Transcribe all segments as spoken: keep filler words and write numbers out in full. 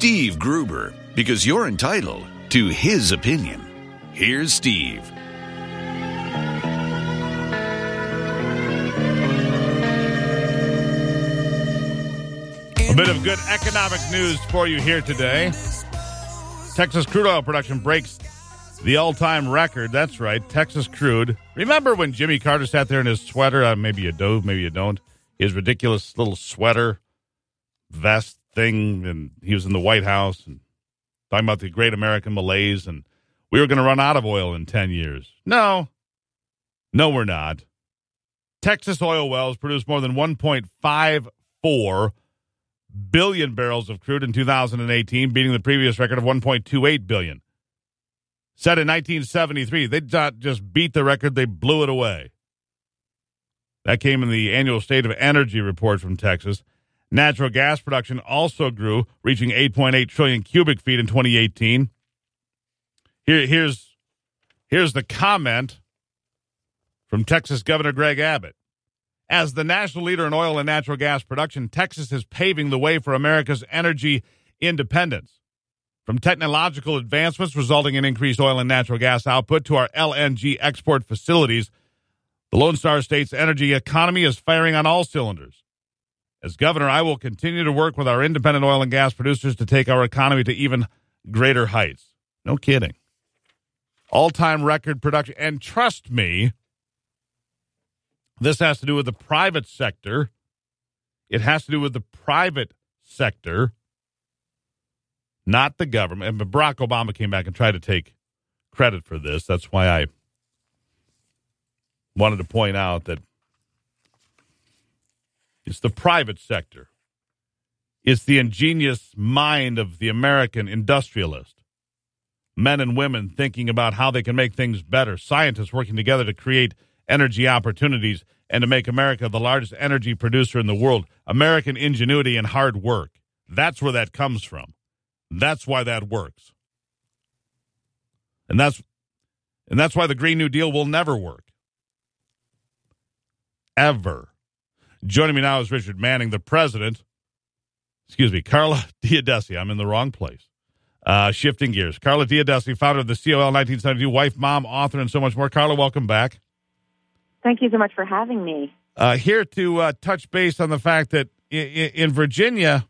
Steve Gruber, because you're entitled to his opinion. Here's Steve. A bit of good economic news for you here today. Texas crude oil production breaks the all-time record. That's right, Texas crude. Remember when Jimmy Carter sat there in his sweater? Uh, maybe you do, maybe you don't. His ridiculous little sweater vest thing, and he was in the White House and talking about the great American malaise, and we were going to run out of oil in ten years. No. No, we're not. Texas oil wells produced more than one point five four billion barrels of crude in two thousand eighteen, beating the previous record of one point two eight billion. Set in nineteen seventy-three. They not just beat the record, they blew it away. That came in the annual State of Energy report from Texas. Natural gas production also grew, reaching eight point eight trillion cubic feet in twenty eighteen. Here, here's, here's the comment from Texas Governor Greg Abbott. As the national leader in oil and natural gas production, Texas is paving the way for America's energy independence. From technological advancements resulting in increased oil and natural gas output to our L N G export facilities, the Lone Star State's energy economy is firing on all cylinders. As governor, I will continue to work with our independent oil and gas producers to take our economy to even greater heights. No kidding. All-time record production. And trust me, this has to do with the private sector. It has to do with the private sector, not the government. And Barack Obama came back and tried to take credit for this. That's why I wanted to point out that it's the private sector. It's the ingenious mind of the American industrialist. Men and women thinking about how they can make things better. Scientists working together to create energy opportunities and to make America the largest energy producer in the world. American ingenuity and hard work. That's where that comes from. That's why that works. And that's and that's why the Green New Deal will never work. Ever. Joining me now is Richard Manning, the president. Excuse me, Carla Diodesi. I'm in the wrong place. Uh, shifting gears. Carla Diodesi, founder of the C O L nineteen seventy-two, wife, mom, author, and so much more. Carla, welcome back. Thank you so much for having me. Uh, here to uh, touch base on the fact that in, in Virginia,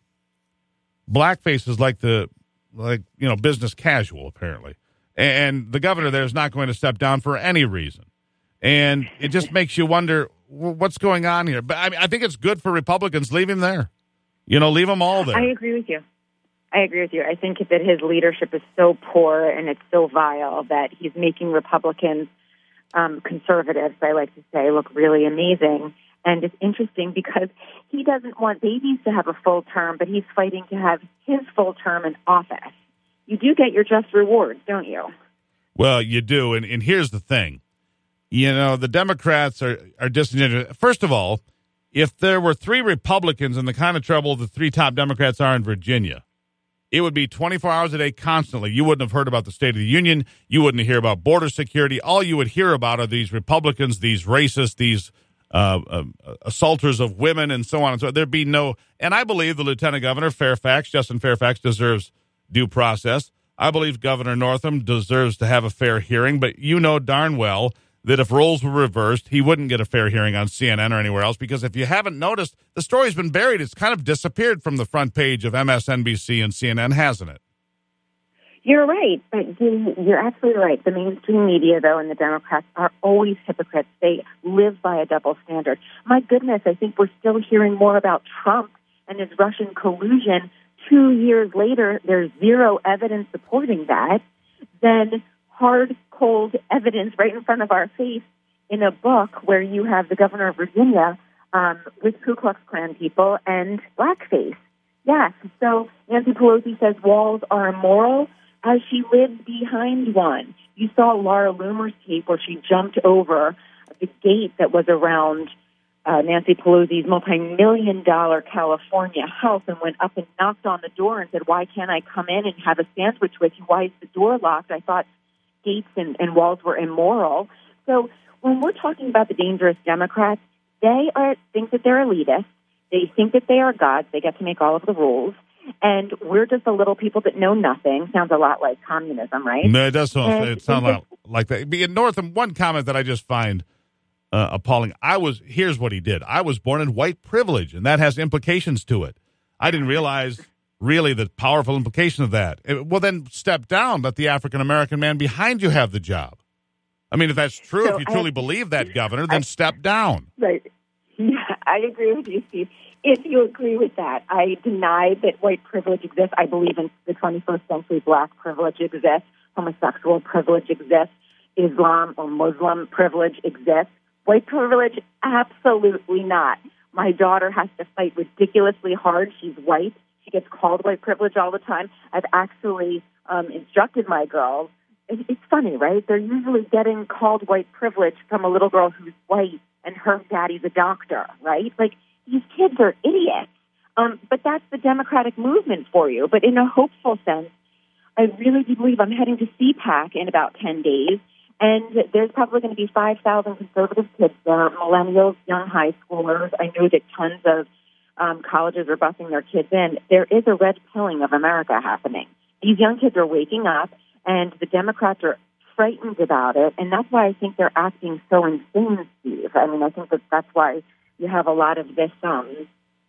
blackface is like the, like, you know, business casual, apparently. And the governor there is not going to step down for any reason. And it just makes you wonder what's going on here. But I mean, I think it's good for Republicans. Leave him there. You know, leave them all there. I agree with you. I agree with you. I think that his leadership is so poor and it's so vile that he's making Republicans, um, conservatives, I like to say, look really amazing. And it's interesting because he doesn't want babies to have a full term, but he's fighting to have his full term in office. You do get your just rewards, don't you? Well, you do. And, and here's the thing. You know, the Democrats are, are disingenuous. First of all, if there were three Republicans in the kind of trouble the three top Democrats are in Virginia, it would be twenty-four hours a day constantly. You wouldn't have heard about the State of the Union. You wouldn't hear about border security. All you would hear about are these Republicans, these racists, these uh, uh, assaulters of women, and so on and so on. There'd be no, and I believe the Lieutenant Governor Fairfax, Justin Fairfax, deserves due process. I believe Governor Northam deserves to have a fair hearing, but you know darn well that if roles were reversed, he wouldn't get a fair hearing on C N N or anywhere else, because if you haven't noticed, the story's been buried. It's kind of disappeared from the front page of M S N B C and C N N, hasn't it? You're right, but you're absolutely right. The mainstream media, though, and the Democrats are always hypocrites. They live by a double standard. My goodness, I think we're still hearing more about Trump and his Russian collusion. Two years later, there's zero evidence supporting that. Then hard, cold evidence right in front of our face in a book where you have the governor of Virginia um, with Ku Klux Klan people and blackface. Yes, so Nancy Pelosi says walls are immoral as she lives behind one. You saw Laura Loomer's tape where she jumped over the gate that was around uh, Nancy Pelosi's multi-million dollar California house and went up and knocked on the door and said, why can't I come in and have a sandwich with you? Why is the door locked? I thought gates and, and walls were immoral. So when we're talking about the dangerous Democrats, they are think that they're elitist. They think that they are gods. They get to make all of the rules. And we're just the little people that know nothing. Sounds a lot like communism, right? No, it does sound, And it sound it's like, like that. In Northam, one comment that I just find uh, appalling. I was here's what he did. I was born in white privilege, and that has implications to it. I didn't realize really the powerful implication of that. It, well, then step down. Let the African American man behind you have the job. I mean, if that's true, So if you I- truly believe that, Governor, then I- step down. Right. Yeah, I agree with you, Steve. If you agree with that, I deny that white privilege exists. I believe in the twenty-first century black privilege exists, homosexual privilege exists, Islam or Muslim privilege exists. White privilege, absolutely not. My daughter has to fight ridiculously hard. She's white. She gets called white privilege all the time. I've actually um, instructed my girls. It, it's funny, right? They're usually getting called white privilege from a little girl who's white and her daddy's a doctor, right? Like, these kids are idiots. Um, but that's the Democratic movement for you. But in a hopeful sense, I really do believe I'm heading to C PAC in about ten days, and there's probably going to be five thousand conservative kids there, millennials, young high schoolers. I know that tons of um, colleges are busing their kids in. There is a red pilling of America happening. These young kids are waking up, and the Democrats are frightened about it, and that's why I think they're acting so insane, Steve. I mean, I think that that's why you have a lot of this, um,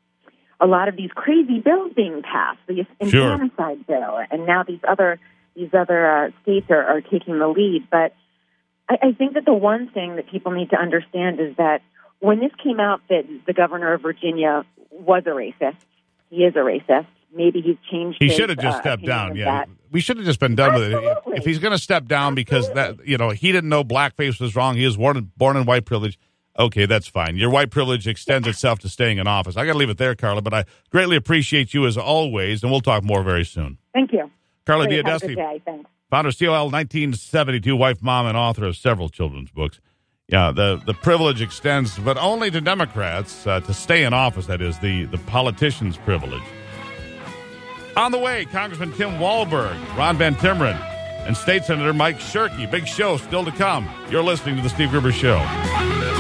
a lot of these crazy bills being passed, the Sure. infanticide bill, and now these other these other uh, states are, are taking the lead. But I, I think that the one thing that people need to understand is that when this came out that the governor of Virginia was a racist, he is a racist. Maybe he's changed. He his, should have just uh, stepped opinion down. of Yeah, that. we should have just been done with it. Absolutely. If he's going to step down because that, you know, he didn't know blackface was wrong. He was born, born in white privilege. Okay, that's fine. Your white privilege extends itself to staying in office. I got to leave it there, Carla, but I greatly appreciate you as always, and we'll talk more very soon. Thank you. Carla Great. Have a Diodesti, good day. Thanks. founder of C O L nineteen seventy-two, wife, mom, and author of several children's books. Yeah, the, the privilege extends, but only to Democrats, uh, to stay in office, that is, the, the politician's privilege. On the way, Congressman Tim Walberg, Ron Van Timmeren, and State Senator Mike Shirkey. Big show still to come. You're listening to The Steve Gruber Show.